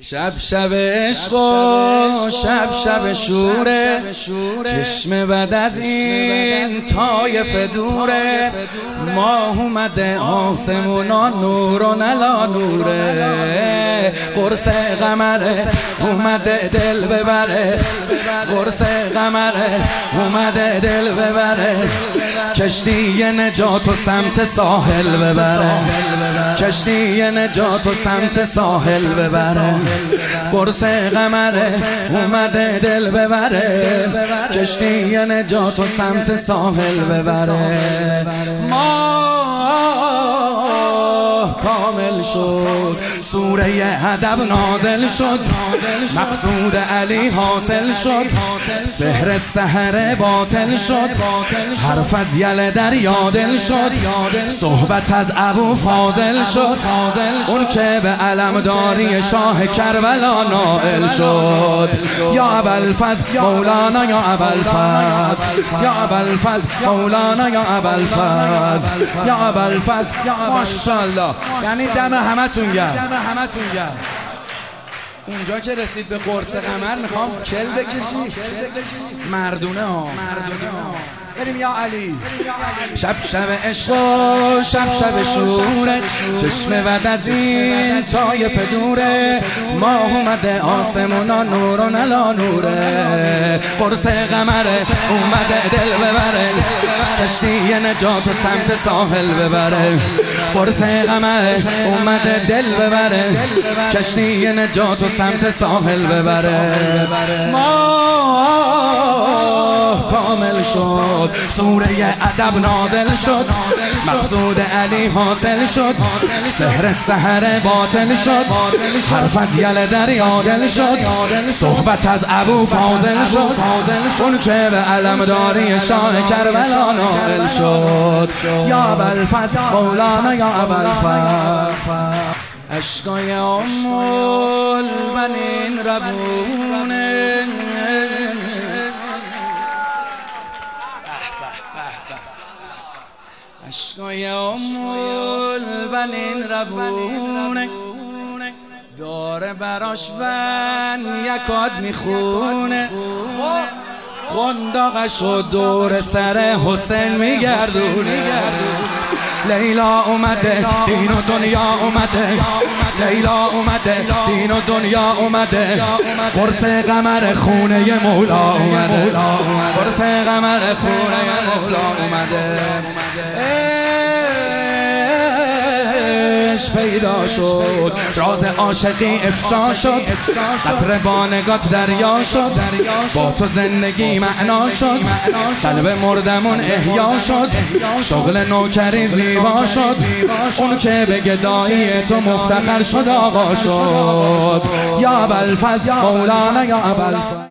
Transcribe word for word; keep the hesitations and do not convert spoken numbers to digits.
شب شب عشق و شب شب شوره، چشم بعد از این طایف دوره. ماه اومده آسمونا نور و نلا نوره. قرص قمره اومده دل ببره، قرص قمره اومده دل ببره. کشتی نجات و سمت ساحل ببره، کشتی نجات و سمت ساحل ببره. قرص قمره اومده دل ببره، کشتی نجات و سمت ساحل ببره. ماه کامل شد، سوره ادب نازل شد، مقصود علی حاصل شد، سحر سحر باطل شد، حرف از یل دریا دل شد، صحبت از ابو فاضل شد، اون که به علمداری شاه کربلا نائل شد. یا ابوالفضل مولانا، یا ابوالفضل، یا ابوالفضل مولانا، یا ابوالفضل، یا ابوالفضل. ماشاءالله، یعنی دم همتون گرم. اونجا که رسید به قرص قمر میخوام کل بکشی مردونه ها، بریم یا علی. شب شب عشق و شب شب شوره، چشم بعد از این طایف دوره. ماه اومده آسمونا نور و نلا نوره. قرص قمره اومده دل ببره، کشتی نجات و سمت ساحل ببره. قرص قمره اومده دل ببره، کشتی نجات و سمت ساحل ببره. ماه کامل شد، سوره ادب نازل شد، مقصود علی حاصل شد، سحر سحر باطل شد، حرف از یل دریا دل شد، صحبت از ابو فاضل شد، اون که به علمداری شاه کربلا نائل شد. یا ابوالفضل مولانا، یا ابوالفضل. اشکای ام البنین روونه، اشکای ام البنین روونه، داره براش ون یکاد میخونه. قنداقش و دور سر حسین میگردونه. لیلا اومده دین و دنیا اومده، لیلا اومده دین و دنیا اومده. قرص قمر خونه مولا اومده، قرص قمر خونه مولا اومده. پیدا شد، راز عاشقی افشا شد، قطره با نگات دریا شد، با تو زندگی معنا شد، قلب مردمون احیا شد، شغل نوکری زیبا شد، اون که به گدایی تو مفتخر شد آقا شد. یا ابوالفضل مولانا، یا ابوالفضل.